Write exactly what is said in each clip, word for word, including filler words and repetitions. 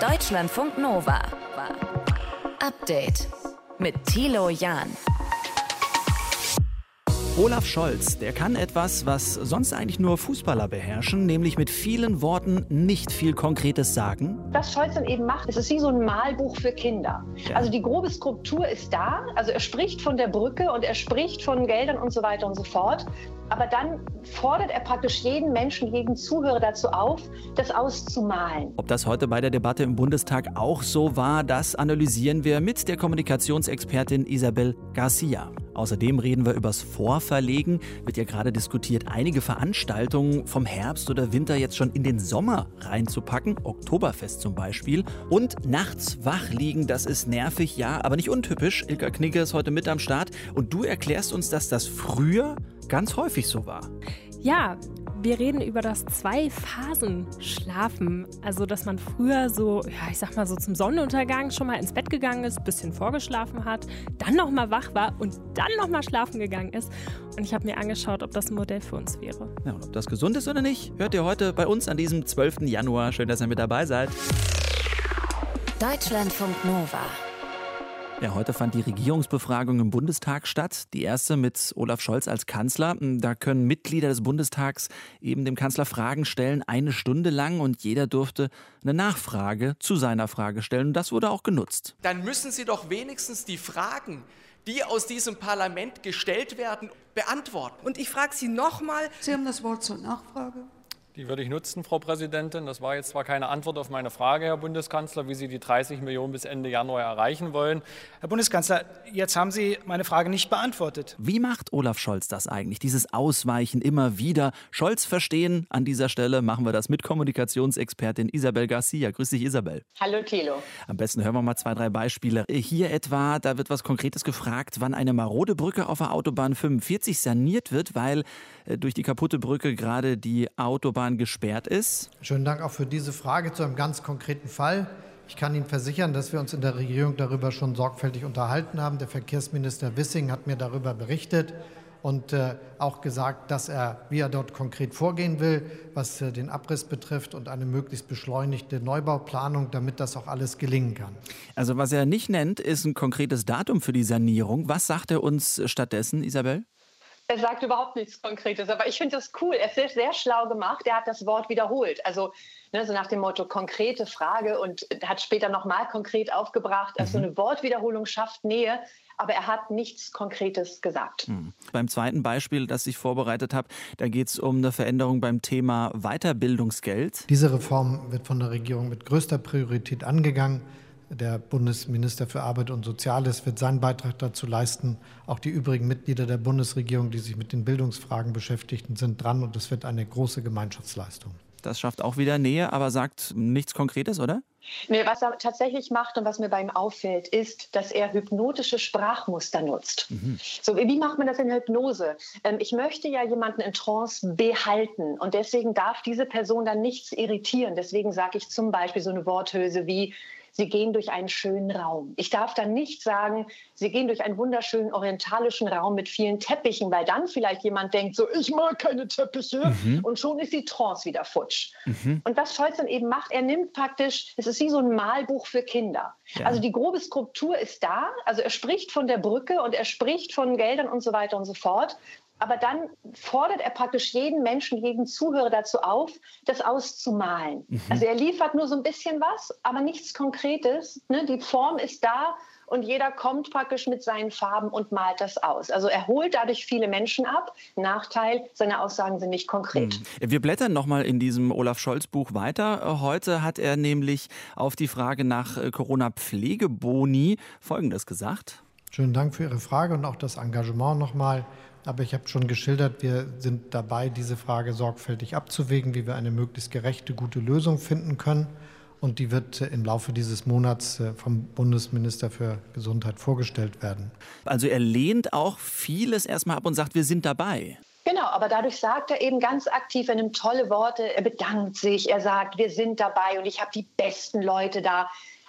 Deutschlandfunk Nova. Update mit Thilo Jahn. Olaf Scholz, der kann etwas, was sonst eigentlich nur Fußballer beherrschen, nämlich mit vielen Worten nicht viel Konkretes sagen. Was Scholz dann eben macht, es ist wie so ein Malbuch für Kinder. Ja. Also die grobe Struktur ist da, also er spricht von der Brücke und er spricht von Geldern und so weiter und so fort. Aber dann fordert er praktisch jeden Menschen, jeden Zuhörer dazu auf, das auszumalen. Ob das heute bei der Debatte im Bundestag auch so war, das analysieren wir mit der Kommunikationsexpertin Isabel Garcia. Außerdem reden wir übers Vorverlegen. Wird ja gerade diskutiert, einige Veranstaltungen vom Herbst oder Winter jetzt schon in den Sommer reinzupacken. Oktoberfest zum Beispiel. Und nachts wach liegen, das ist nervig, ja, aber nicht untypisch. Ilka Knigge ist heute mit am Start. Und du erklärst uns, dass das früher ganz häufig so war. Ja, wir reden über das Zwei-Phasen-Schlafen. Also, dass man früher so, ja, ich sag mal so zum Sonnenuntergang schon mal ins Bett gegangen ist, ein bisschen vorgeschlafen hat, dann nochmal wach war und dann nochmal schlafen gegangen ist. Und ich habe mir angeschaut, ob das ein Modell für uns wäre. Ja, und ob das gesund ist oder nicht, hört ihr heute bei uns an diesem zwölften Januar. Schön, dass ihr mit dabei seid. Deutschlandfunk Nova. Ja, heute fand die Regierungsbefragung im Bundestag statt. Die erste mit Olaf Scholz als Kanzler. Da können Mitglieder des Bundestags eben dem Kanzler Fragen stellen, eine Stunde lang. Und jeder durfte eine Nachfrage zu seiner Frage stellen. Und das wurde auch genutzt. Dann müssen Sie doch wenigstens die Fragen, die aus diesem Parlament gestellt werden, beantworten. Und ich frage Sie nochmal. Sie haben das Wort zur Nachfrage. Die würde ich nutzen, Frau Präsidentin. Das war jetzt zwar keine Antwort auf meine Frage, Herr Bundeskanzler, wie Sie die dreißig Millionen bis Ende Januar erreichen wollen. Herr Bundeskanzler, jetzt haben Sie meine Frage nicht beantwortet. Wie macht Olaf Scholz das eigentlich? Dieses Ausweichen immer wieder. Scholz verstehen. An dieser Stelle machen wir das mit Kommunikationsexpertin Isabel Garcia. Grüß dich, Isabel. Hallo Thilo. Am besten hören wir mal zwei, drei Beispiele. Hier etwa, da wird was Konkretes gefragt, wann eine marode Brücke auf der Autobahn fünfundvierzig saniert wird, weil äh, durch die kaputte Brücke gerade die Autobahn gesperrt ist. Schönen Dank auch für diese Frage zu einem ganz konkreten Fall. Ich kann Ihnen versichern, dass wir uns in der Regierung darüber schon sorgfältig unterhalten haben. Der Verkehrsminister Wissing hat mir darüber berichtet und äh, auch gesagt, dass er, wie er dort konkret vorgehen will, was äh, den Abriss betrifft und eine möglichst beschleunigte Neubauplanung, damit das auch alles gelingen kann. Also was er nicht nennt, ist ein konkretes Datum für die Sanierung. Was sagt er uns stattdessen, Isabel? Er sagt überhaupt nichts Konkretes, aber ich finde das cool. Er ist sehr, sehr schlau gemacht. Er hat das Wort wiederholt. Also ne, so nach dem Motto konkrete Frage und hat später nochmal konkret aufgebracht. Also mhm. so eine Wortwiederholung schafft Nähe, aber er hat nichts Konkretes gesagt. Mhm. Beim zweiten Beispiel, das ich vorbereitet habe, da geht es um eine Veränderung beim Thema Weiterbildungsgeld. Diese Reform wird von der Regierung mit größter Priorität angegangen. Der Bundesminister für Arbeit und Soziales wird seinen Beitrag dazu leisten. Auch die übrigen Mitglieder der Bundesregierung, die sich mit den Bildungsfragen beschäftigen, sind dran. Und es wird eine große Gemeinschaftsleistung. Das schafft auch wieder Nähe, aber sagt nichts Konkretes, oder? Nee, was er tatsächlich macht und was mir bei ihm auffällt, ist, dass er hypnotische Sprachmuster nutzt. Mhm. So, wie macht man das in Hypnose? Ähm, ich möchte ja jemanden in Trance behalten und deswegen darf diese Person dann nichts irritieren. Deswegen sage ich zum Beispiel so eine Worthülse wie: Sie gehen durch einen schönen Raum. Ich darf dann nicht sagen, Sie gehen durch einen wunderschönen orientalischen Raum mit vielen Teppichen, weil dann vielleicht jemand denkt, so, ich mag keine Teppiche. Mhm. Und schon ist die Trance wieder futsch. Mhm. Und was Scholz dann eben macht, er nimmt praktisch, es ist wie so ein Malbuch für Kinder. Ja. Also die grobe Struktur ist da. Also er spricht von der Brücke und er spricht von Geldern und so weiter und so fort. Aber dann fordert er praktisch jeden Menschen, jeden Zuhörer dazu auf, das auszumalen. Mhm. Also er liefert nur so ein bisschen was, aber nichts Konkretes. Ne? Die Form ist da und jeder kommt praktisch mit seinen Farben und malt das aus. Also er holt dadurch viele Menschen ab. Nachteil, seine Aussagen sind nicht konkret. Mhm. Wir blättern nochmal in diesem Olaf-Scholz-Buch weiter. Heute hat er nämlich auf die Frage nach Corona-Pflegeboni Folgendes gesagt. Schönen Dank für Ihre Frage und auch das Engagement nochmal. Aber ich habe schon geschildert, wir sind dabei, diese Frage sorgfältig abzuwägen, wie wir eine möglichst gerechte, gute Lösung finden können. Und die wird im Laufe dieses Monats vom Bundesminister für Gesundheit vorgestellt werden. Also er lehnt auch vieles erstmal ab und sagt, wir sind dabei. Genau, aber dadurch sagt er eben ganz aktiv, er nimmt tolle Worte, er bedankt sich, er sagt, wir sind dabei und ich habe die besten Leute da.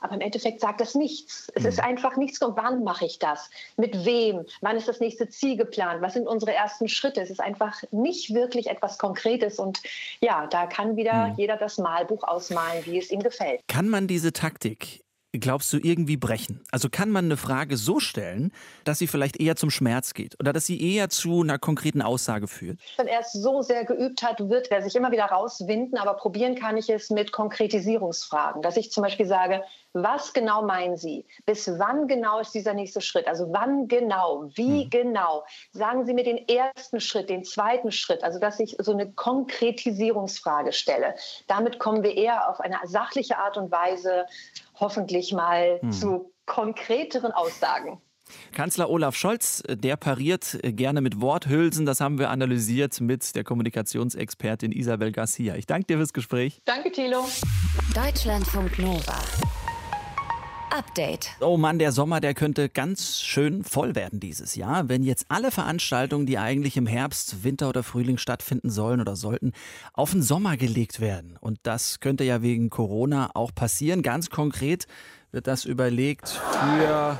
Aber im Endeffekt sagt das nichts. Es ist einfach nichts. Und wann mache ich das? Mit wem? Wann ist das nächste Ziel geplant? Was sind unsere ersten Schritte? Es ist einfach nicht wirklich etwas Konkretes. Und ja, da kann wieder hm. jeder das Malbuch ausmalen, wie es ihm gefällt. Kann man diese Taktik, glaubst du, irgendwie brechen? Also kann man eine Frage so stellen, dass sie vielleicht eher zum Schmerz geht oder dass sie eher zu einer konkreten Aussage führt? Wenn er es so sehr geübt hat, wird er sich immer wieder rauswinden. Aber probieren kann ich es mit Konkretisierungsfragen. Dass ich zum Beispiel sage, was genau meinen Sie? Bis wann genau ist dieser nächste Schritt? Also wann genau? Wie hm. genau? Sagen Sie mir den ersten Schritt, den zweiten Schritt. Also dass ich so eine Konkretisierungsfrage stelle. Damit kommen wir eher auf eine sachliche Art und Weise hoffentlich mal hm. zu konkreteren Aussagen. Kanzler Olaf Scholz, der pariert gerne mit Worthülsen. Das haben wir analysiert mit der Kommunikationsexpertin Isabel Garcia. Ich danke dir fürs Gespräch. Danke, Thilo. Deutschlandfunk Nova. Update. Oh Mann, der Sommer, der könnte ganz schön voll werden dieses Jahr, wenn jetzt alle Veranstaltungen, die eigentlich im Herbst, Winter oder Frühling stattfinden sollen oder sollten, auf den Sommer gelegt werden. Und das könnte ja wegen Corona auch passieren. Ganz konkret wird das überlegt für...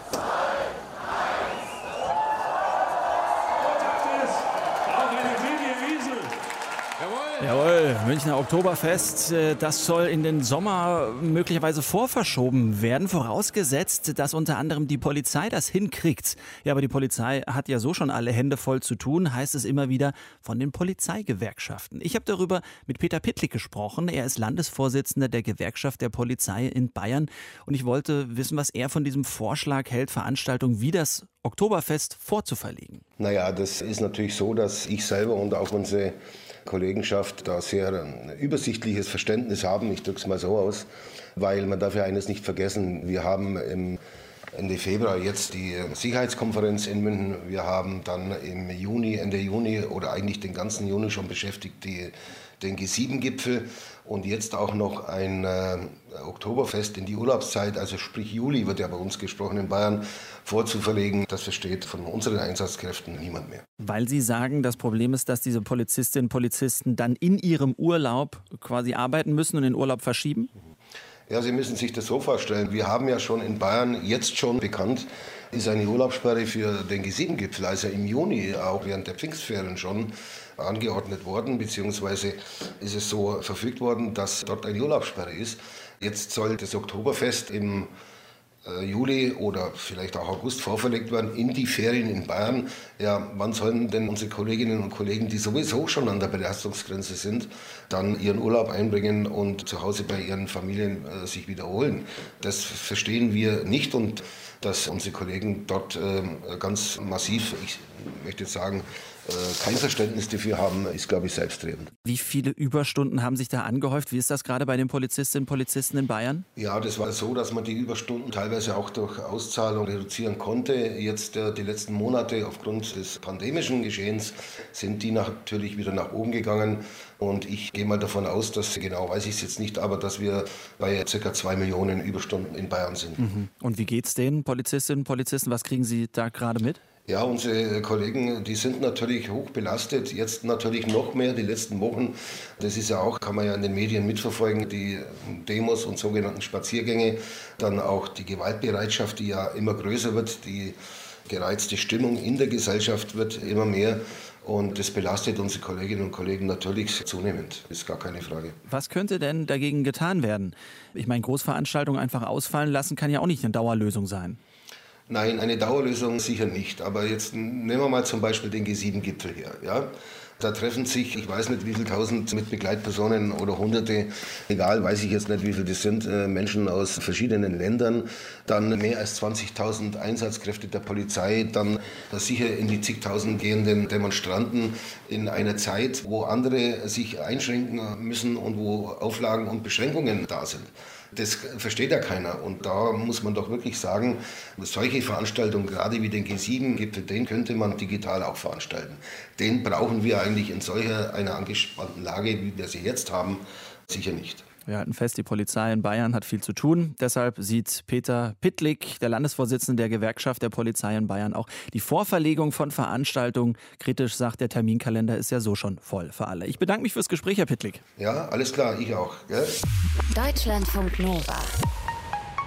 Jawohl, Münchner Oktoberfest, das soll in den Sommer möglicherweise vorverschoben werden, vorausgesetzt, dass unter anderem die Polizei das hinkriegt. Ja, aber die Polizei hat ja so schon alle Hände voll zu tun, heißt es immer wieder von den Polizeigewerkschaften. Ich habe darüber mit Peter Pittlik gesprochen. Er ist Landesvorsitzender der Gewerkschaft der Polizei in Bayern und ich wollte wissen, was er von diesem Vorschlag hält, Veranstaltungen wie das Oktoberfest vorzuverlegen. Naja, das ist natürlich so, dass ich selber und auch unsere Kollegenschaft da sehr ein übersichtliches Verständnis haben. Ich drücke es mal so aus, weil man darf ja eines nicht vergessen. Wir haben im Ende Februar jetzt die Sicherheitskonferenz in München. Wir haben dann im Juni, Ende Juni oder eigentlich den ganzen Juni schon beschäftigt, die, den G sieben Gipfel und jetzt auch noch ein äh, Oktoberfest in die Urlaubszeit, also sprich Juli wird ja bei uns gesprochen in Bayern, vorzuverlegen. Das versteht von unseren Einsatzkräften niemand mehr. Weil Sie sagen, das Problem ist, dass diese Polizistinnen und Polizisten dann in ihrem Urlaub quasi arbeiten müssen und den Urlaub verschieben? Ja, Sie müssen sich das so vorstellen. Wir haben ja schon in Bayern jetzt schon bekannt, ist eine Urlaubssperre für den G sieben Gipfel, also im Juni, auch während der Pfingstferien schon angeordnet worden, beziehungsweise ist es so verfügt worden, dass dort eine Urlaubssperre ist. Jetzt soll das Oktoberfest im äh, Juli oder vielleicht auch August vorverlegt werden in die Ferien in Bayern. Ja, wann sollen denn unsere Kolleginnen und Kollegen, die sowieso schon an der Belastungsgrenze sind, dann ihren Urlaub einbringen und zu Hause bei ihren Familien äh, sich wiederholen? Das verstehen wir nicht und dass unsere Kollegen dort äh, ganz massiv, ich möchte jetzt sagen, äh, kein Verständnis dafür haben, ist, glaube ich, selbstredend. Wie viele Überstunden haben sich da angehäuft? Wie ist das gerade bei den Polizistinnen und Polizisten in Bayern? Ja, das war so, dass man die Überstunden teilweise auch durch Auszahlung reduzieren konnte. Jetzt äh, die letzten Monate aufgrund des pandemischen Geschehens sind die natürlich wieder nach oben gegangen. Und ich gehe mal davon aus, dass, genau weiß ich es jetzt nicht, aber dass wir bei ca. zwei Millionen Überstunden in Bayern sind. Mhm. Und wie geht es den Polizistinnen und Polizisten? Was kriegen Sie da gerade mit? Ja, unsere Kollegen, die sind natürlich hoch belastet, jetzt natürlich noch mehr die letzten Wochen. Das ist ja auch, kann man ja in den Medien mitverfolgen, die Demos und sogenannten Spaziergänge, dann auch die Gewaltbereitschaft, die ja immer größer wird, die gereizte Stimmung in der Gesellschaft wird immer mehr. Und das belastet unsere Kolleginnen und Kollegen natürlich zunehmend, ist gar keine Frage. Was könnte denn dagegen getan werden? Ich meine, Großveranstaltungen einfach ausfallen lassen kann ja auch nicht eine Dauerlösung sein. Nein, eine Dauerlösung sicher nicht. Aber jetzt nehmen wir mal zum Beispiel den G sieben Gipfel her. Ja? Da treffen sich, ich weiß nicht wie viele tausend mit Begleitpersonen oder hunderte, egal, weiß ich jetzt nicht wie viele das sind, Menschen aus verschiedenen Ländern. Dann mehr als zwanzigtausend Einsatzkräfte der Polizei, dann sicher in die zigtausend gehenden Demonstranten in einer Zeit, wo andere sich einschränken müssen und wo Auflagen und Beschränkungen da sind. Das versteht ja keiner. Und da muss man doch wirklich sagen, solche Veranstaltungen, gerade wie den G sieben Gipfel, den könnte man digital auch veranstalten. Den brauchen wir eigentlich in solcher einer angespannten Lage, wie wir sie jetzt haben, sicher nicht. Wir halten fest, die Polizei in Bayern hat viel zu tun. Deshalb sieht Peter Pittlik, der Landesvorsitzende der Gewerkschaft der Polizei in Bayern, auch die Vorverlegung von Veranstaltungen kritisch, sagt, der Terminkalender ist ja so schon voll für alle. Ich bedanke mich fürs Gespräch, Herr Pittlik. Ja, alles klar, ich auch. Gell? Deutschlandfunk Nova.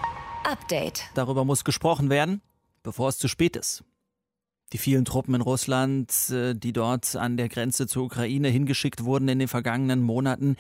Update. Darüber muss gesprochen werden, bevor es zu spät ist. Die vielen Truppen in Russland, die dort an der Grenze zur Ukraine hingeschickt wurden in den vergangenen Monaten.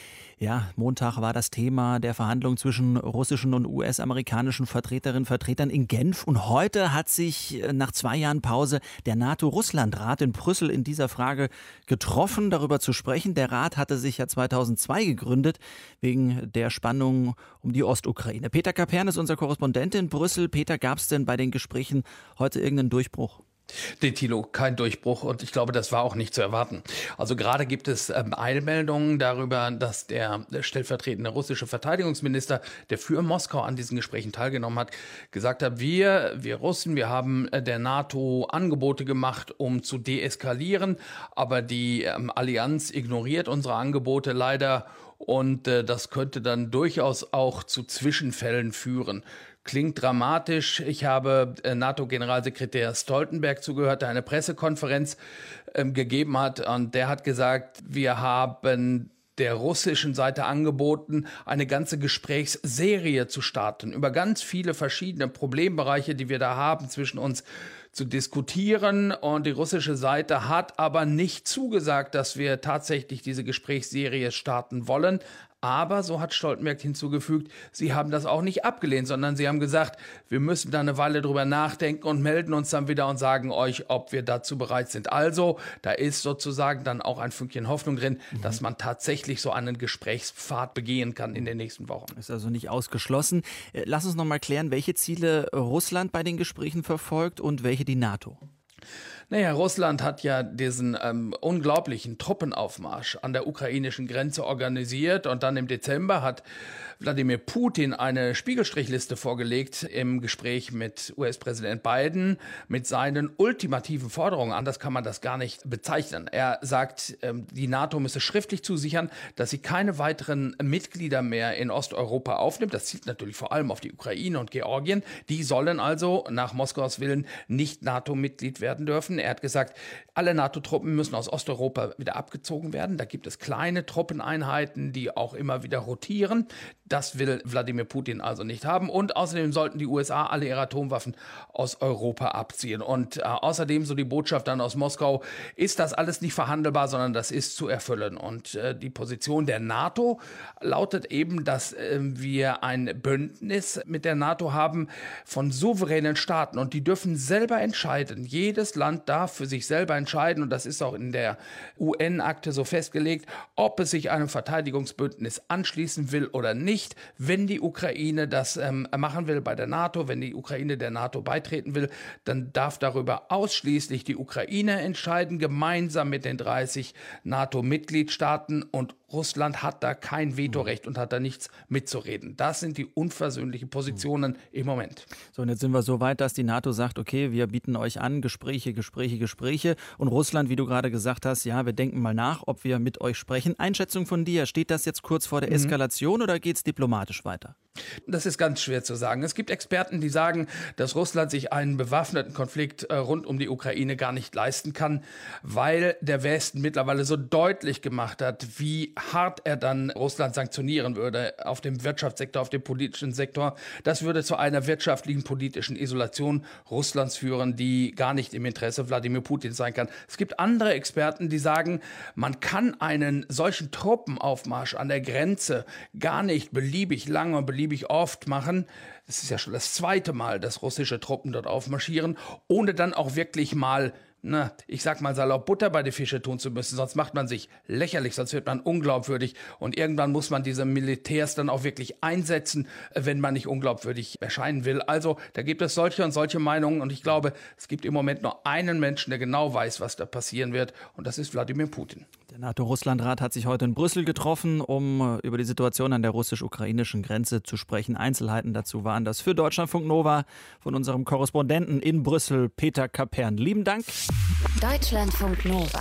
Ja, Montag war das Thema der Verhandlungen zwischen russischen und U S-amerikanischen Vertreterinnen und Vertretern in Genf. Und heute hat sich nach zwei Jahren Pause der NATO-Russland-Rat in Brüssel in dieser Frage getroffen, darüber zu sprechen. Der Rat hatte sich ja zweitausendzwei gegründet, wegen der Spannungen um die Ostukraine. Peter Kapern ist unser Korrespondent in Brüssel. Peter, gab es denn bei den Gesprächen heute irgendeinen Durchbruch? Nee, Thilo, kein Durchbruch und ich glaube, das war auch nicht zu erwarten. Also gerade gibt es ähm, Eilmeldungen darüber, dass der, der stellvertretende russische Verteidigungsminister, der für Moskau an diesen Gesprächen teilgenommen hat, gesagt hat, wir, wir Russen, wir haben äh, der NATO Angebote gemacht, um zu deeskalieren, aber die ähm, Allianz ignoriert unsere Angebote leider und äh, das könnte dann durchaus auch zu Zwischenfällen führen. Klingt dramatisch. Ich habe NATO-Generalsekretär Stoltenberg zugehört, der eine Pressekonferenz ähm, gegeben hat. Und der hat gesagt, wir haben der russischen Seite angeboten, eine ganze Gesprächsserie zu starten, über ganz viele verschiedene Problembereiche, die wir da haben, zwischen uns zu diskutieren. Und die russische Seite hat aber nicht zugesagt, dass wir tatsächlich diese Gesprächsserie starten wollen. Aber, so hat Stoltenberg hinzugefügt, sie haben das auch nicht abgelehnt, sondern sie haben gesagt, wir müssen da eine Weile drüber nachdenken und melden uns dann wieder und sagen euch, ob wir dazu bereit sind. Also, da ist sozusagen dann auch ein Fünkchen Hoffnung drin, mhm. dass man tatsächlich so einen Gesprächspfad begehen kann in den nächsten Wochen. Ist also nicht ausgeschlossen. Lass uns noch mal klären, welche Ziele Russland bei den Gesprächen verfolgt und welche die NATO. Naja, Russland hat ja diesen ähm, unglaublichen Truppenaufmarsch an der ukrainischen Grenze organisiert und dann im Dezember hat Wladimir Putin eine Spiegelstrichliste vorgelegt im Gespräch mit U S-Präsident Biden mit seinen ultimativen Forderungen. Anders kann man das gar nicht bezeichnen. Er sagt, ähm, die NATO müsse schriftlich zusichern, dass sie keine weiteren Mitglieder mehr in Osteuropa aufnimmt. Das zielt natürlich vor allem auf die Ukraine und Georgien. Die sollen also nach Moskaus Willen nicht NATO-Mitglied werden dürfen. Er hat gesagt, alle NATO-Truppen müssen aus Osteuropa wieder abgezogen werden. Da gibt es kleine Truppeneinheiten, die auch immer wieder rotieren. Das will Wladimir Putin also nicht haben. Und außerdem sollten die U S A alle ihre Atomwaffen aus Europa abziehen. Und äh, außerdem, so die Botschaft dann aus Moskau, ist das alles nicht verhandelbar, sondern das ist zu erfüllen. Und äh, die Position der NATO lautet eben, dass äh, wir ein Bündnis mit der NATO haben von souveränen Staaten. Und die dürfen selber entscheiden. Jedes Land darf für sich selber entscheiden, und das ist auch in der U N-Akte so festgelegt, ob es sich einem Verteidigungsbündnis anschließen will oder nicht. Wenn die Ukraine das ähm, machen will bei der NATO, wenn die Ukraine der NATO beitreten will, dann darf darüber ausschließlich die Ukraine entscheiden, gemeinsam mit den dreißig NATO-Mitgliedstaaten, und Russland hat da kein Vetorecht und hat da nichts mitzureden. Das sind die unversöhnlichen Positionen im Moment. So, und jetzt sind wir so weit, dass die NATO sagt, okay, wir bieten euch an, Gespräche, Gespräche, Gespräche. Und Russland, wie du gerade gesagt hast, ja, wir denken mal nach, ob wir mit euch sprechen. Einschätzung von dir, steht das jetzt kurz vor der mhm. Eskalation oder geht es diplomatisch weiter? Das ist ganz schwer zu sagen. Es gibt Experten, die sagen, dass Russland sich einen bewaffneten Konflikt äh, rund um die Ukraine gar nicht leisten kann, weil der Westen mittlerweile so deutlich gemacht hat, wie hart er dann Russland sanktionieren würde auf dem Wirtschaftssektor, auf dem politischen Sektor. Das würde zu einer wirtschaftlichen, politischen Isolation Russlands führen, die gar nicht im Interesse Wladimir Putins sein kann. Es gibt andere Experten, die sagen, man kann einen solchen Truppenaufmarsch an der Grenze gar nicht beliebig lange und beliebig oft machen. Es ist ja schon das zweite Mal, dass russische Truppen dort aufmarschieren, ohne dann auch wirklich mal, na, ich sag mal salopp, Butter bei die Fische tun zu müssen. Sonst macht man sich lächerlich, sonst wird man unglaubwürdig. Und irgendwann muss man diese Militärs dann auch wirklich einsetzen, wenn man nicht unglaubwürdig erscheinen will. Also da gibt es solche und solche Meinungen. Und ich glaube, es gibt im Moment nur einen Menschen, der genau weiß, was da passieren wird. Und das ist Wladimir Putin. Der NATO-Russland-Rat hat sich heute in Brüssel getroffen, um über die Situation an der russisch-ukrainischen Grenze zu sprechen. Einzelheiten dazu waren das für Deutschlandfunk Nova von unserem Korrespondenten in Brüssel, Peter Kapern. Lieben Dank. Deutschlandfunk Nova.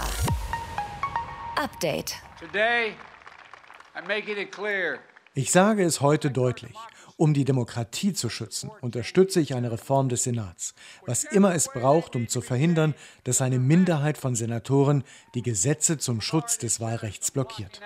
Update. Today, I'm making it clear. Ich sage es heute deutlich. Um die Demokratie zu schützen, unterstütze ich eine Reform des Senats, was immer es braucht, um zu verhindern, dass eine Minderheit von Senatoren die Gesetze zum Schutz des Wahlrechts blockiert.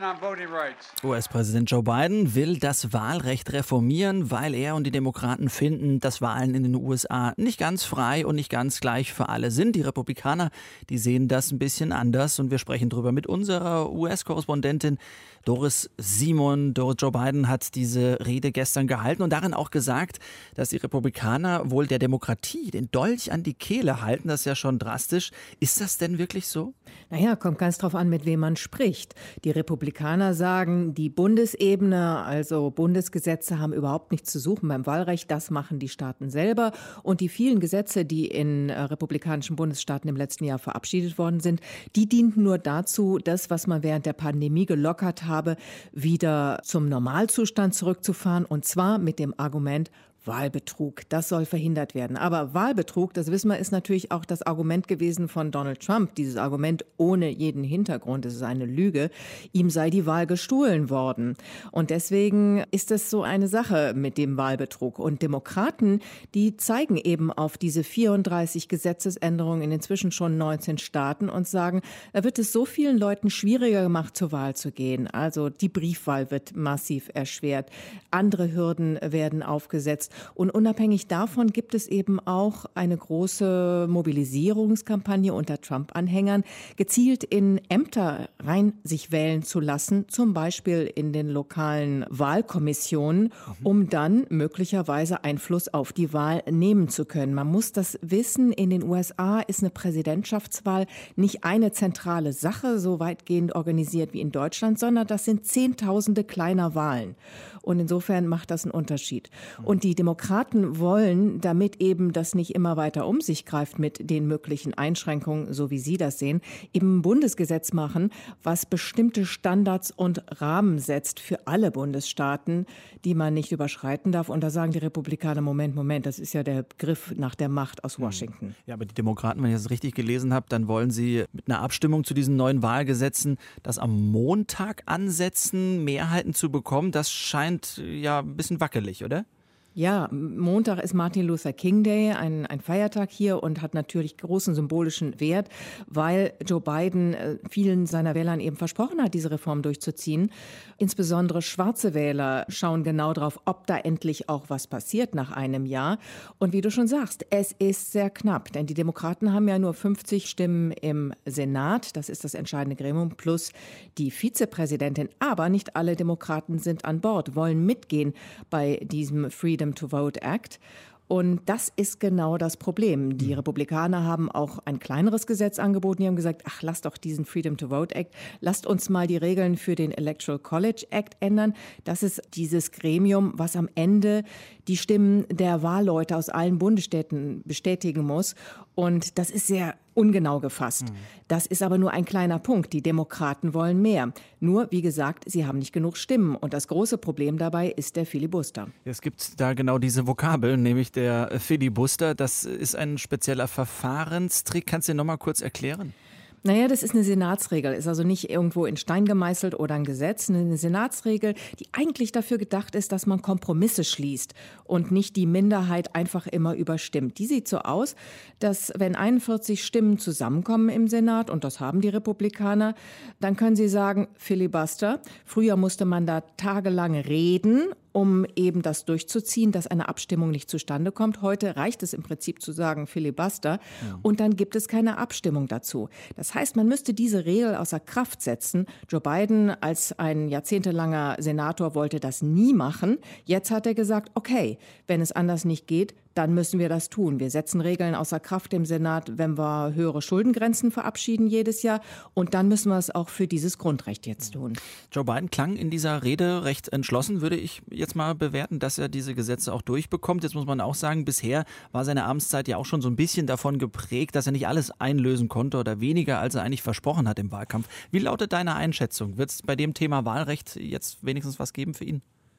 U S-Präsident Joe Biden will das Wahlrecht reformieren, weil er und die Demokraten finden, dass Wahlen in den U S A nicht ganz frei und nicht ganz gleich für alle sind. Die Republikaner, die sehen das ein bisschen anders und wir sprechen darüber mit unserer U S-Korrespondentin Doris Simon. Doris, Joe Biden hat diese Rede gestern gehalten und darin auch gesagt, dass die Republikaner wohl der Demokratie den Dolch an die Kehle halten. Das ist ja schon drastisch. Ist das denn wirklich so? Naja, kommt ganz drauf an, mit wem man spricht. Die Republikaner sagen, die Bundesebene, also Bundesgesetze, haben überhaupt nichts zu suchen beim Wahlrecht. Das machen die Staaten selber. Und die vielen Gesetze, die in äh, republikanischen Bundesstaaten im letzten Jahr verabschiedet worden sind, die dienten nur dazu, das, was man während der Pandemie gelockert hat, habe, wieder zum Normalzustand zurückzufahren, und zwar mit dem Argument Wahlbetrug. Das soll verhindert werden. Aber Wahlbetrug, das wissen wir, ist natürlich auch das Argument gewesen von Donald Trump. Dieses Argument ohne jeden Hintergrund, es ist eine Lüge. Ihm sei die Wahl gestohlen worden. Und deswegen ist das so eine Sache mit dem Wahlbetrug. Und Demokraten, die zeigen eben auf diese vierunddreißig Gesetzesänderungen in inzwischen schon neunzehn Staaten und sagen, da wird es so vielen Leuten schwieriger gemacht, zur Wahl zu gehen. Also die Briefwahl wird massiv erschwert. Andere Hürden werden aufgesetzt. Und unabhängig davon gibt es eben auch eine große Mobilisierungskampagne unter Trump-Anhängern, gezielt in Ämter rein sich wählen zu lassen, zum Beispiel in den lokalen Wahlkommissionen, um dann möglicherweise Einfluss auf die Wahl nehmen zu können. Man muss das wissen, in den U S A ist eine Präsidentschaftswahl nicht eine zentrale Sache, so weitgehend organisiert wie in Deutschland, sondern das sind Zehntausende kleiner Wahlen. Und insofern macht das einen Unterschied. Und die Demokraten wollen, damit eben das nicht immer weiter um sich greift mit den möglichen Einschränkungen, so wie Sie das sehen, eben ein Bundesgesetz machen, was bestimmte Standards und Rahmen setzt für alle Bundesstaaten, die man nicht überschreiten darf. Und da sagen die Republikaner, Moment, Moment, das ist ja der Griff nach der Macht aus Washington. Ja, aber die Demokraten, wenn ich das richtig gelesen habe, dann wollen sie mit einer Abstimmung zu diesen neuen Wahlgesetzen das am Montag ansetzen, Mehrheiten zu bekommen. Das scheint ja ein bisschen wackelig, oder? Ja, Montag ist Martin Luther King Day, ein, ein Feiertag hier und hat natürlich großen symbolischen Wert, weil Joe Biden äh, vielen seiner Wählern eben versprochen hat, diese Reform durchzuziehen. Insbesondere schwarze Wähler schauen genau drauf, ob da endlich auch was passiert nach einem Jahr. Und wie du schon sagst, es ist sehr knapp, denn die Demokraten haben ja nur fünfzig Stimmen im Senat, das ist das entscheidende Gremium, plus die Vizepräsidentin. Aber nicht alle Demokraten sind an Bord, wollen mitgehen bei diesem Freedom to Vote Act. Und das ist genau das Problem. Die Republikaner haben auch ein kleineres Gesetz angeboten. Die haben gesagt, ach, lasst doch diesen Freedom to Vote Act, lasst uns mal die Regeln für den Electoral College Act ändern. Das ist dieses Gremium, was am Ende die Stimmen der Wahlleute aus allen Bundesstaaten bestätigen muss. Und das ist sehr ungenau gefasst. Das ist aber nur ein kleiner Punkt. Die Demokraten wollen mehr. Nur, wie gesagt, sie haben nicht genug Stimmen. Und das große Problem dabei ist der Filibuster. Es gibt da genau diese Vokabel, nämlich der Filibuster. Das ist ein spezieller Verfahrenstrick. Kannst du dir noch mal kurz erklären? Naja, das ist eine Senatsregel, ist also nicht irgendwo in Stein gemeißelt oder ein Gesetz. Eine Senatsregel, die eigentlich dafür gedacht ist, dass man Kompromisse schließt und nicht die Minderheit einfach immer überstimmt. Die sieht so aus, dass wenn einundvierzig Stimmen zusammenkommen im Senat, und das haben die Republikaner, dann können sie sagen, Filibuster. Früher musste man da tagelang reden, um eben das durchzuziehen, dass eine Abstimmung nicht zustande kommt. Heute reicht es im Prinzip zu sagen Filibuster, ja. Und dann gibt es keine Abstimmung dazu. Das heißt, man müsste diese Regel außer Kraft setzen. Joe Biden als ein jahrzehntelanger Senator wollte das nie machen. Jetzt hat er gesagt, okay, wenn es anders nicht geht, dann müssen wir das tun. Wir setzen Regeln außer Kraft im Senat, wenn wir höhere Schuldengrenzen verabschieden jedes Jahr. Und dann müssen wir es auch für dieses Grundrecht jetzt tun. Joe Biden klang in dieser Rede recht entschlossen, würde ich jetzt mal bewerten, dass er diese Gesetze auch durchbekommt. Jetzt muss man auch sagen, bisher war seine Amtszeit ja auch schon so ein bisschen davon geprägt, dass er nicht alles einlösen konnte oder weniger, als er eigentlich versprochen hat im Wahlkampf. Wie lautet deine Einschätzung? Wird es bei dem Thema Wahlrecht jetzt wenigstens was geben für ihn?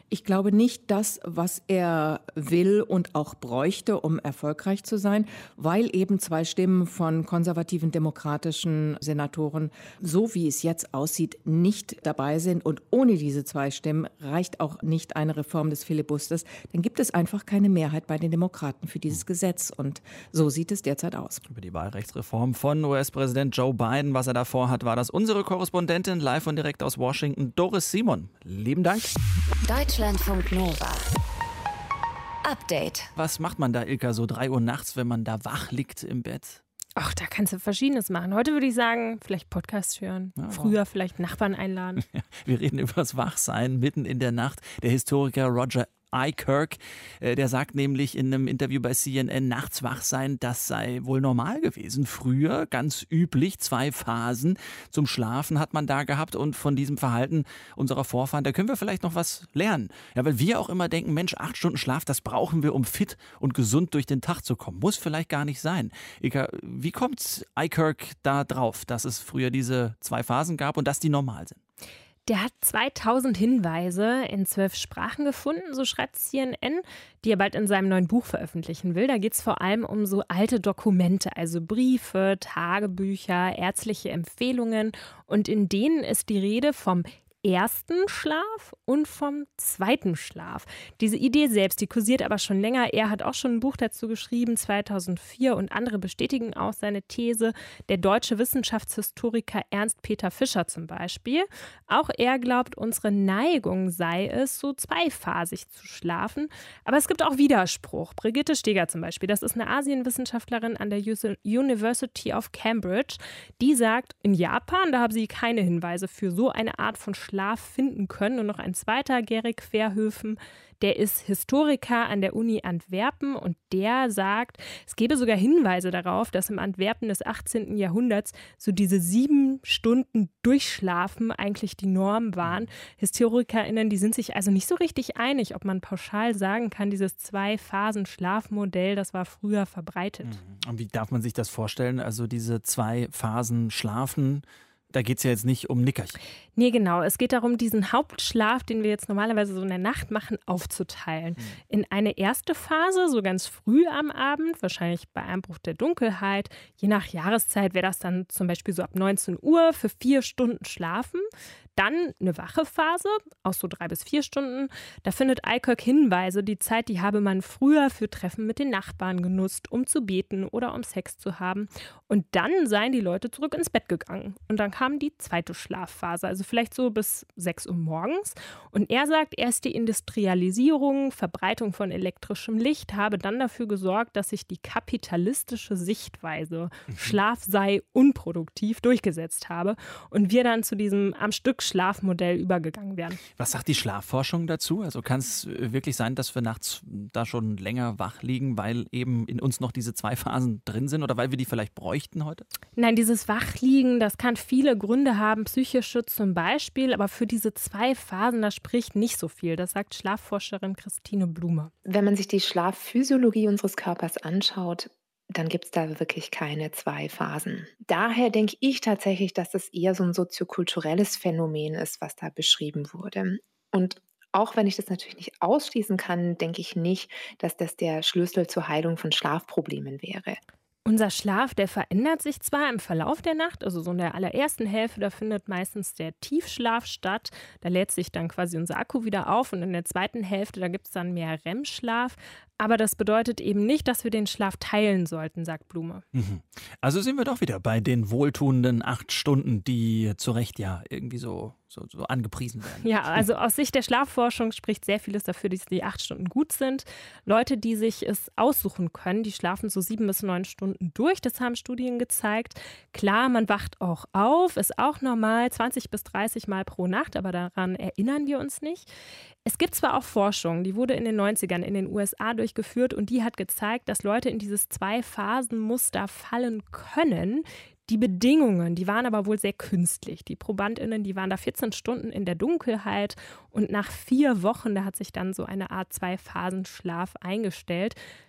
Ich glaube nicht das, was er will und auch bräuchte, um erfolgreich zu sein, weil eben zwei Stimmen von konservativen demokratischen Senatoren, so wie es jetzt aussieht, nicht dabei sind. Und ohne diese zwei Stimmen reicht auch nicht eine Reform des Filibusters. Dann gibt es einfach keine Mehrheit bei den Demokraten für dieses Gesetz. Und so sieht es derzeit aus. Über die Wahlrechtsreform von U S-Präsident Joe Biden, was er da vorhat, war das unsere Korrespondentin live und direkt aus Washington, Doris Simon. Lieben Dank. Deutschlandfunk Nova. Update. Was macht man da, Ilka, so drei Uhr nachts, wenn man da wach liegt im Bett? Ach, da kannst du Verschiedenes machen. Heute würde ich sagen, vielleicht Podcast hören. Ja, früher vielleicht Nachbarn einladen. Ja, wir reden über das Wachsein mitten in der Nacht. Der Historiker Roger Ikirk, der sagt nämlich in einem Interview bei C N N, nachts wach sein, das sei wohl normal gewesen. Früher ganz üblich, zwei Phasen zum Schlafen hat man da gehabt und von diesem Verhalten unserer Vorfahren, da können wir vielleicht noch was lernen. Ja, weil wir auch immer denken, Mensch, acht Stunden Schlaf, das brauchen wir, um fit und gesund durch den Tag zu kommen. Muss vielleicht gar nicht sein. Ika, wie kommt Ikirk da drauf, dass es früher diese zwei Phasen gab und dass die normal sind? Der hat zweitausend Hinweise in zwölf Sprachen gefunden, so schreibt C N N, die er bald in seinem neuen Buch veröffentlichen will. Da geht es vor allem um so alte Dokumente, also Briefe, Tagebücher, ärztliche Empfehlungen. Und in denen ist die Rede vom ersten Schlaf und vom zweiten Schlaf. Diese Idee selbst, die kursiert aber schon länger. Er hat auch schon ein Buch dazu geschrieben, zweitausendvier, und andere bestätigen auch seine These. Der deutsche Wissenschaftshistoriker Ernst-Peter Fischer zum Beispiel. Auch er glaubt, unsere Neigung sei es, so zweiphasig zu schlafen. Aber es gibt auch Widerspruch. Brigitte Steger zum Beispiel, das ist eine Asienwissenschaftlerin an der University of Cambridge, die sagt, in Japan, da haben sie keine Hinweise für so eine Art von Schlaf finden können. Und noch ein zweiter, Gerrit Verhöfen, der ist Historiker an der Uni Antwerpen und der sagt, es gäbe sogar Hinweise darauf, dass im Antwerpen des achtzehnten Jahrhunderts so diese sieben Stunden Durchschlafen eigentlich die Norm waren. HistorikerInnen, die sind sich also nicht so richtig einig, ob man pauschal sagen kann, dieses Zwei-Phasen-Schlafmodell, das war früher verbreitet. Und wie darf man sich das vorstellen? Also diese zwei Phasen Schlafen, da geht es ja jetzt nicht um Nickerchen. Nee, genau. Es geht darum, diesen Hauptschlaf, den wir jetzt normalerweise so in der Nacht machen, aufzuteilen. Mhm. In eine erste Phase, so ganz früh am Abend, wahrscheinlich bei Einbruch der Dunkelheit. Je nach Jahreszeit wäre das dann zum Beispiel so ab neunzehn Uhr für vier Stunden schlafen. Dann eine wache Phase, auch so drei bis vier Stunden. Da findet Ikirk Hinweise, die Zeit, die habe man früher für Treffen mit den Nachbarn genutzt, um zu beten oder um Sex zu haben. Und dann seien die Leute zurück ins Bett gegangen. Und dann kam die zweite Schlafphase, also vielleicht so bis sechs Uhr morgens. Und er sagt, erst die Industrialisierung, Verbreitung von elektrischem Licht habe dann dafür gesorgt, dass sich die kapitalistische Sichtweise, mhm. Schlaf sei unproduktiv, durchgesetzt habe. Und wir dann zu diesem am Stück Schlafmodell übergegangen werden. Was sagt die Schlafforschung dazu? Also kann es wirklich sein, dass wir nachts da schon länger wach liegen, weil eben in uns noch diese zwei Phasen drin sind oder weil wir die vielleicht bräuchten heute? Nein, dieses Wachliegen, das kann viele Gründe haben, psychische zum Beispiel, aber für diese zwei Phasen, da spricht nicht so viel. Das sagt Schlafforscherin Christine Blume. Wenn man sich die Schlafphysiologie unseres Körpers anschaut, dann gibt es da wirklich keine zwei Phasen. Daher denke ich tatsächlich, dass das eher so ein soziokulturelles Phänomen ist, was da beschrieben wurde. Und auch wenn ich das natürlich nicht ausschließen kann, denke ich nicht, dass das der Schlüssel zur Heilung von Schlafproblemen wäre. Unser Schlaf, der verändert sich zwar im Verlauf der Nacht, also so in der allerersten Hälfte, da findet meistens der Tiefschlaf statt. Da lädt sich dann quasi unser Akku wieder auf und in der zweiten Hälfte, da gibt es dann mehr R E M-Schlaf. Aber das bedeutet eben nicht, dass wir den Schlaf teilen sollten, sagt Blume. Mhm. Also sind wir doch wieder bei den wohltuenden acht Stunden, die zu Recht ja irgendwie so, so, so angepriesen werden. Ja, also aus Sicht der Schlafforschung spricht sehr vieles dafür, dass die acht Stunden gut sind. Leute, die sich es aussuchen können, die schlafen so sieben bis neun Stunden durch. Das haben Studien gezeigt. Klar, man wacht auch auf, ist auch normal, zwanzig bis dreißig Mal pro Nacht, aber daran erinnern wir uns nicht. Es gibt zwar auch Forschung, die wurde in den neunzigern in den U S A durchgeführt und die hat gezeigt, dass Leute in dieses Zwei-Phasen-Muster fallen können. Die Bedingungen, die waren aber wohl sehr künstlich. Die ProbandInnen, die waren da vierzehn Stunden in der Dunkelheit und nach vier Wochen, da hat sich dann so eine Art Zwei-Phasen-Schlaf eingestellt.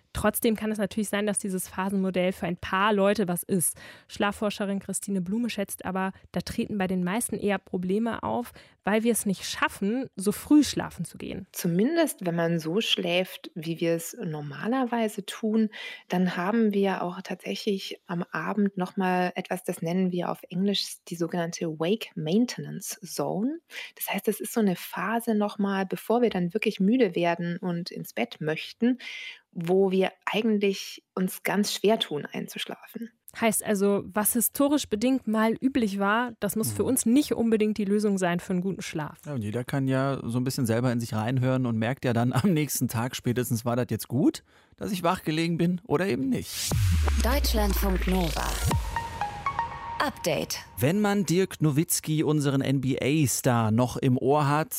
Trotzdem kann es natürlich sein, dass dieses Phasenmodell für ein paar Leute was ist. Schlafforscherin Christine Blume schätzt aber, da treten bei den meisten eher Probleme auf, weil wir es nicht schaffen, so früh schlafen zu gehen. Zumindest, wenn man so schläft, wie wir es normalerweise tun, dann haben wir auch tatsächlich am Abend nochmal etwas, das nennen wir auf Englisch die sogenannte Wake Maintenance Zone. Das heißt, es ist so eine Phase nochmal, bevor wir dann wirklich müde werden und ins Bett möchten, wo wir eigentlich uns ganz schwer tun, einzuschlafen. Heißt also, was historisch bedingt mal üblich war, das muss für uns nicht unbedingt die Lösung sein für einen guten Schlaf. Ja, und jeder kann ja so ein bisschen selber in sich reinhören und merkt ja dann am nächsten Tag spätestens, war das jetzt gut, dass ich wach gelegen bin oder eben nicht. Deutschlandfunk Nova. Update. Wenn man Dirk Nowitzki, unseren N B A-Star, noch im Ohr hat,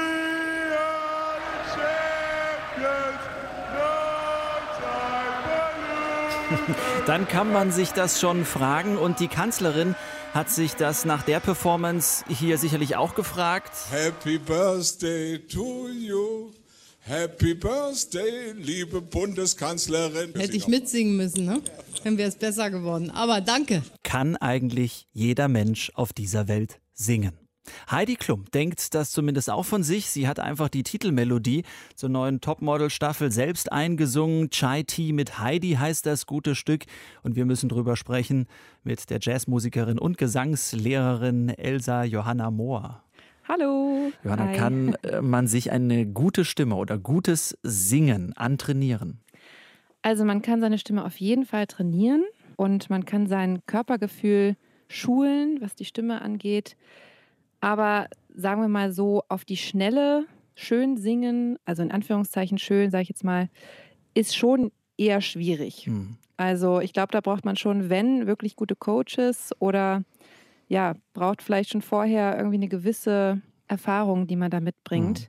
dann kann man sich das schon fragen und die Kanzlerin hat sich das nach der Performance hier sicherlich auch gefragt. Happy Birthday to you, Happy Birthday, liebe Bundeskanzlerin. Hätte ich mitsingen müssen, ne? Dann wäre es besser geworden, aber danke. Kann eigentlich jeder Mensch auf dieser Welt singen? Heidi Klum denkt das zumindest auch von sich. Sie hat einfach die Titelmelodie zur neuen Topmodel-Staffel selbst eingesungen. Chai Tea mit Heidi heißt das gute Stück. Und wir müssen drüber sprechen mit der Jazzmusikerin und Gesangslehrerin Elsa Johanna Mohr. Hallo. Johanna, Hi. kann man sich eine gute Stimme oder gutes Singen antrainieren? Also man kann seine Stimme auf jeden Fall trainieren und man kann sein Körpergefühl schulen, was die Stimme angeht. Aber sagen wir mal so, auf die Schnelle schön singen, also in Anführungszeichen schön, sage ich jetzt mal, ist schon eher schwierig. Hm. Also ich glaube, da braucht man schon, wenn, wirklich gute Coaches oder ja, braucht vielleicht schon vorher irgendwie eine gewisse Erfahrung, die man da mitbringt. Hm.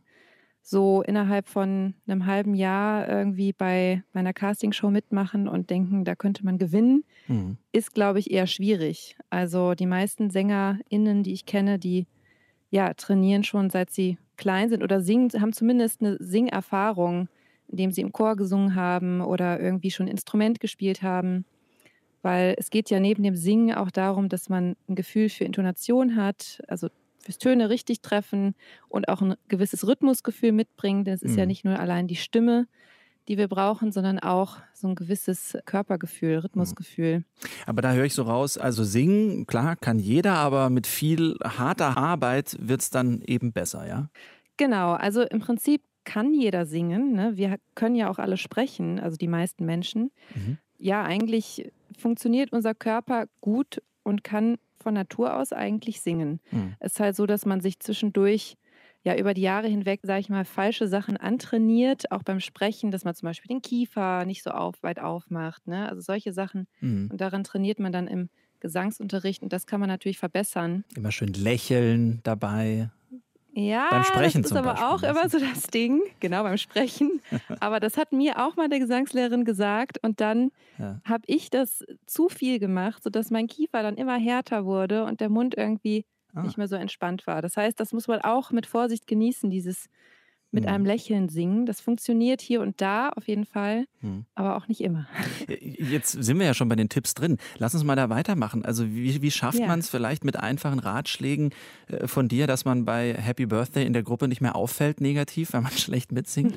So innerhalb von einem halben Jahr irgendwie bei meiner Castingshow mitmachen und denken, da könnte man gewinnen, hm. ist, glaube ich, eher schwierig. Also die meisten SängerInnen, die ich kenne, die ja, trainieren schon seit sie klein sind oder singen, haben zumindest eine Singerfahrung, indem sie im Chor gesungen haben oder irgendwie schon ein Instrument gespielt haben. Weil es geht ja neben dem Singen auch darum, dass man ein Gefühl für Intonation hat, also fürs Töne richtig treffen und auch ein gewisses Rhythmusgefühl mitbringen. Denn es ist mhm. ja nicht nur allein die Stimme, die wir brauchen, sondern auch so ein gewisses Körpergefühl, Rhythmusgefühl. Aber da höre ich so raus, also singen, klar, kann jeder, aber mit viel harter Arbeit wird es dann eben besser, ja? Genau, also im Prinzip kann jeder singen, ne? Wir können ja auch alle sprechen, also die meisten Menschen. Mhm. Ja, eigentlich funktioniert unser Körper gut und kann von Natur aus eigentlich singen. Mhm. Es ist halt so, dass man sich zwischendurch ja über die Jahre hinweg, sage ich mal, falsche Sachen antrainiert, auch beim Sprechen, dass man zum Beispiel den Kiefer nicht so auf, weit aufmacht, ne? Also solche Sachen. Mhm. Und daran trainiert man dann im Gesangsunterricht und das kann man natürlich verbessern. Immer schön lächeln dabei. Ja, beim Sprechen das ist aber Beispiel, auch immer so das Ding, genau beim Sprechen. Aber das hat mir auch mal eine Gesangslehrerin gesagt und dann ja. habe ich das zu viel gemacht, sodass mein Kiefer dann immer härter wurde und der Mund irgendwie Ah. nicht mehr so entspannt war. Das heißt, das muss man auch mit Vorsicht genießen, dieses mit hm. einem Lächeln singen. Das funktioniert hier und da auf jeden Fall, hm. aber auch nicht immer. Jetzt sind wir ja schon bei den Tipps drin. Lass uns mal da weitermachen. Also wie, wie schafft ja. man es vielleicht mit einfachen Ratschlägen äh, von dir, dass man bei Happy Birthday in der Gruppe nicht mehr auffällt negativ, weil man schlecht mitsingt?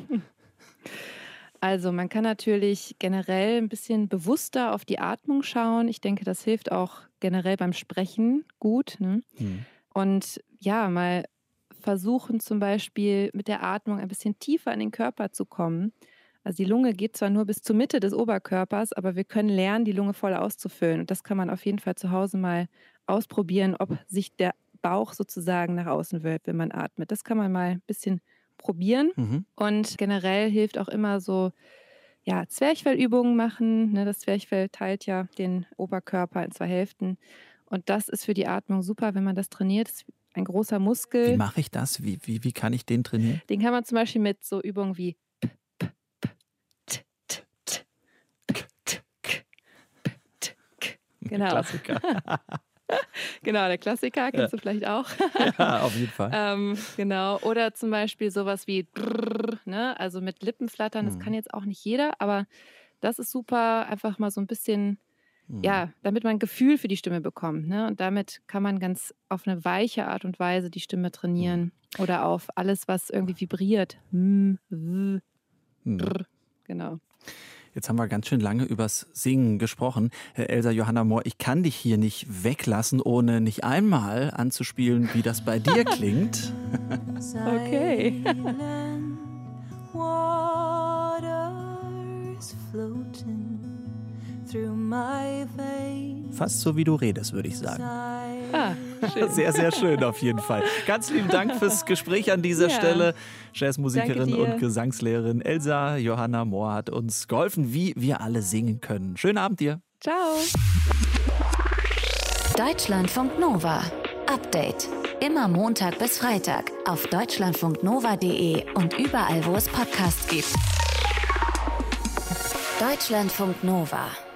Also man kann natürlich generell ein bisschen bewusster auf die Atmung schauen. Ich denke, das hilft auch generell beim Sprechen gut. Ne? Hm. Und ja, mal versuchen zum Beispiel mit der Atmung ein bisschen tiefer in den Körper zu kommen. Also die Lunge geht zwar nur bis zur Mitte des Oberkörpers, aber wir können lernen, die Lunge voll auszufüllen. Und das kann man auf jeden Fall zu Hause mal ausprobieren, ob sich der Bauch sozusagen nach außen wölbt, wenn man atmet. Das kann man mal ein bisschen probieren. Mhm. Und generell hilft auch immer so, ja, Zwerchfellübungen machen. Ne, das Zwerchfell teilt ja den Oberkörper in zwei Hälften. Und das ist für die Atmung super, wenn man das trainiert. Das ist ein großer Muskel. Wie mache ich das? Wie, wie, wie kann ich den trainieren? Den kann man zum Beispiel mit so Übungen wie genau. Klassiker. Genau, der Klassiker, kennst ja. du vielleicht auch. Ja, auf jeden Fall. ähm, genau, oder zum Beispiel sowas wie, ne? Also mit Lippenflattern, das hm. kann jetzt auch nicht jeder, aber Das ist super, einfach mal so ein bisschen, hm. ja, damit man ein Gefühl für die Stimme bekommt. Ne? Und damit kann man ganz auf eine weiche Art und Weise die Stimme trainieren. Hm. Oder auf alles, was irgendwie vibriert. Hm, w, hm. Brr, genau. Jetzt haben wir ganz schön lange übers Singen gesprochen. Elsa Johanna Mohr, ich kann dich hier nicht weglassen, ohne nicht einmal anzuspielen, wie das bei dir klingt. Okay. Fast so, wie du redest, würde ich sagen. Ah, schön. Sehr, sehr schön auf jeden Fall. Ganz lieben Dank fürs Gespräch an dieser ja. Stelle. Jazzmusikerin und Gesangslehrerin Elsa Johanna Mohr hat uns geholfen, wie wir alle singen können. Schönen Abend dir. Ciao. Deutschlandfunk Nova. Update. Immer Montag bis Freitag auf deutschlandfunknova punkt de und überall, wo es Podcasts gibt. Deutschlandfunk Nova.